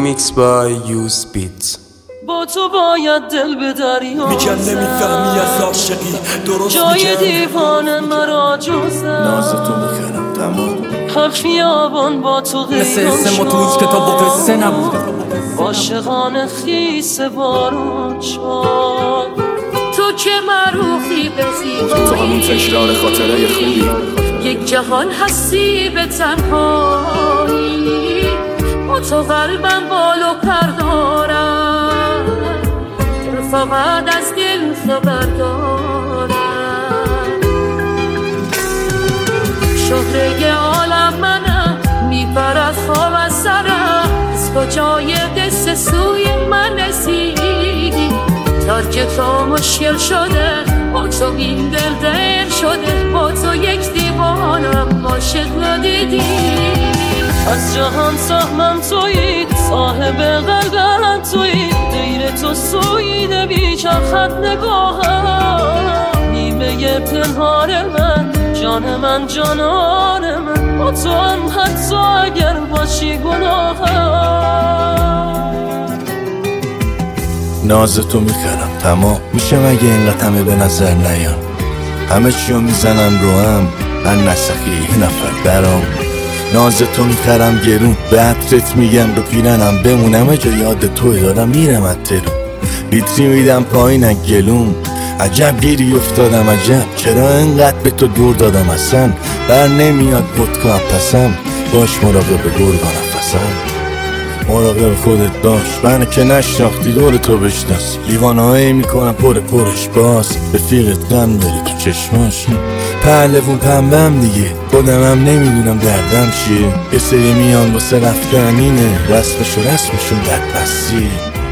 Remix by Use Beats. با تو باید دل به دریا میگن نمیفهمی از عاشقی درست جای دیوانه مرا جزه ناز تو میکردم تمام هر خیابان با تو غیران مثل اسم ما تو هیچ کتاب و قصه نبوده عاشقان خیس بارون شد تو که معروفی به زیبایی تو همون تکرار خاطره خوبی یک جهان هستی به تنهایی با تو قلبم بالو پر دارم فقط از دل خبر دارم شهره عالم منم میپرد خواب از سرم از کجای قصه سوی من رسیدی ترک تو مشکل شده با تو این دل شده با تو یک دیوانم عاشق ندیدی از جهان سهمم تویی صاحب قلبم تویی دیر تو سویده بیچرخت نگاهم نیمه پنهان من جان من جانان من با تو هم حتی اگر باشی گناهم ناز تو میکردم تمام میشه مگه اینقدر همه به نظر نیان همه چیو میزنم رو هم من نسخی یه نفر برام ناز تو میخرم گرون به عطرت میگم رو پیرنم بمونم جا یاد توی دارم میرم اترون بیتری میدم پایین گلوم عجب گیری افتادم عجب چرا انقدر به تو دور دادم اصلا بر نمیاد بدکام پسم باش مراقب گرگا نفسم مراقب خودت باش من که نشناختی دور تو بشناس لیوانه هایی میکنم پرش باز رفیقت غم داری تو چشماش پهلوون پنبم دیگه خودمم نمیدونم دردم چیه یه سری میان واسه رفتن اینه رسمشون بدبستی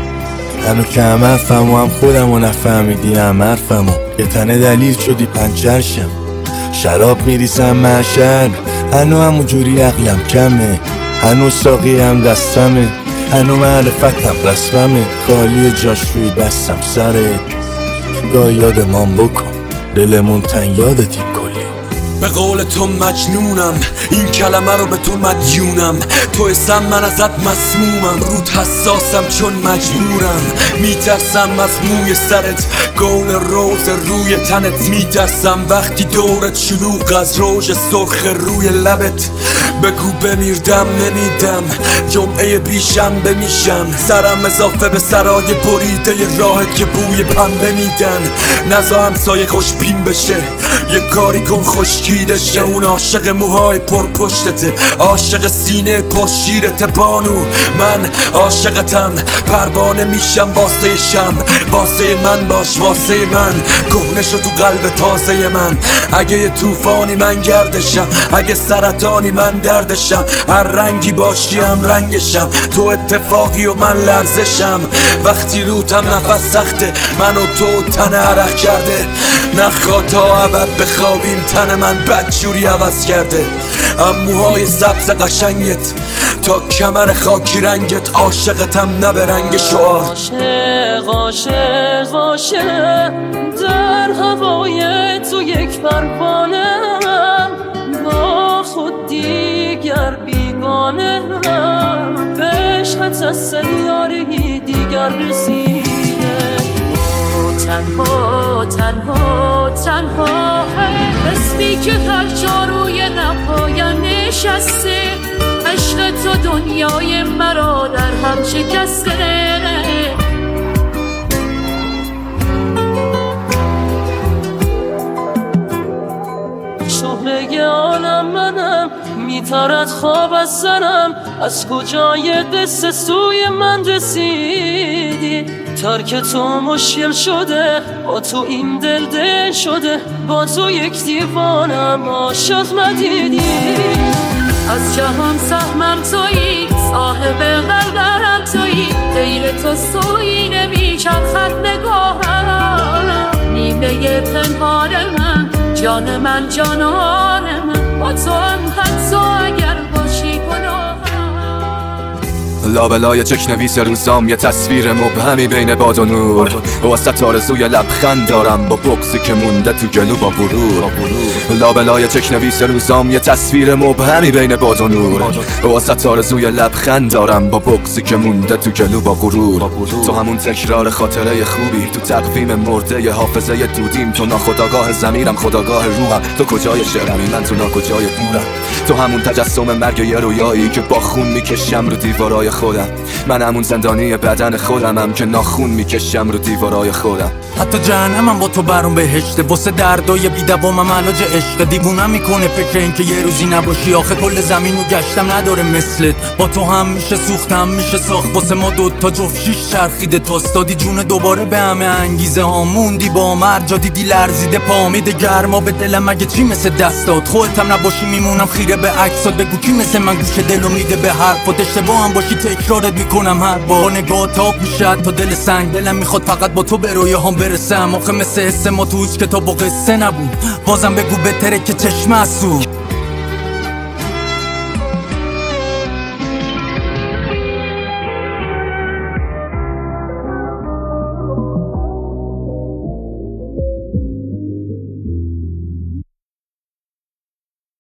هنو که هم حرفمو هم خودمو نفهمیدی هم حرفمو یه تنه دلیل شدی پنچرشم شراب میریسم محشر هنو همون جوری عقلم کمه هنو ساقی هم دستمه هنو معرفتم رسممه خالی جاش روی بستم سره گاه یادمان بکن دلمون تن یادتی کلی به قول تو مجنونم این کلمه رو به تو مدیونم تو اسم من ازت مسمومم رود حساسم چون مجبورم میترسم از موی سرت گون روز روی تنت میترسم وقتی دورت شلوغ از روژ سرخ روی لبت بگو بمیردم نمیدم جمعه بیشنبه میشم سرم اضافه به سرای بریده راهت که بوی پنبه میدن نزا همسایه خوشبین بشه یه کاری کن خشکیده شه اون عاشق موهای پر پشتته عاشق سینه پشیرت بانو من عاشقتم پروانه میشم واسه شم واسه من باش واسه من کهنه شو تو قلب تازه من اگه یه توفانی من گردشم اگه سرطانی من دردشم هر رنگی باشی هم رنگشم تو اتفاقی و من لرزشم وقتی روتم نفس سخته من و تو تن عرق کرده نخواه تا ابد بخوابیم تن من بدجوری عوض کرده موهای سبز قشنگت تا کمر خاکی رنگت عاشقتم نه به رنگ شعار عاشق عاشق عاشق در هوای تو یک پروانه با خود دیگر بیگانه به عشقت از سیارهی دیگر رسیده تنها تنها تنها اسمی که هر جا روی نپایم نشسته عشق تو دنیای مرا در هم شکسته شهره عالم منم میپرد خواب از سرم از کجای قصه سوی من رسیدی ترک تو مشکل شده با تو این دل شده با تو یک دیوانم عاشق ندیدی از جهان سهمم تویی صاحب قلبم تویی دیر تو سوی نمیچرخد نگاهم نیمه پنهان من جان من جانان من با تو هم حتی اگر باشی گناهم لابلای چکنویس روزام یه تصویر مبهمی بین باد و نور وسط آرزوی لبخند دارم با بغضی که مونده تو گلو با غرور لابلای چکنویس روزام یه تصویر مبهمی بین باد و نور وسط آرزوی لبخند دارم با بغضی که مونده تو گلو با غرور تو همون تکرار خاطره خوبی تو تقویم مرده ی حافظه دودیم تو ناخودآگاه ضمیرم خودآگاه روحم تو کجای شعرمی من تو ناکجای دورم تو همون تجسم مرگ یه رویایی که با خون میکشم رو دیوارای خودم من همون زندانی بدن خودمم که ناخون میکشم رو دیوارای خودم حتی جهنمم با تو برام بهشته واسه دردای بی‌دوامم علاج عشق دیوونم میکنه فکر این که یه روزی نباشی آخه کل زمین رو گشتم نداره مثلت با تو هم میشه سوختم میشه ساخت واسه ما دوتا جفت شیش چرخیده تاستادی جون دوباره به همه انگیزه ها موندی با مرجا دیدی لرزیده پامیده گرما به دلم مگه چی مثل دستات خودتم نباشی میمونم خیره به عکسات بگو کی مثل من گوش دلو میده به حرفات اشتباه هم باشی تکرارت میکنم هر بار نگاه تاب میشه تا دل سنگ دلم میخواد فقط با تو به رویاهام برسم آخه مثل حس ما تو هیچ کتاب و قصه نبود بازم بگو بهتره که چشم اسو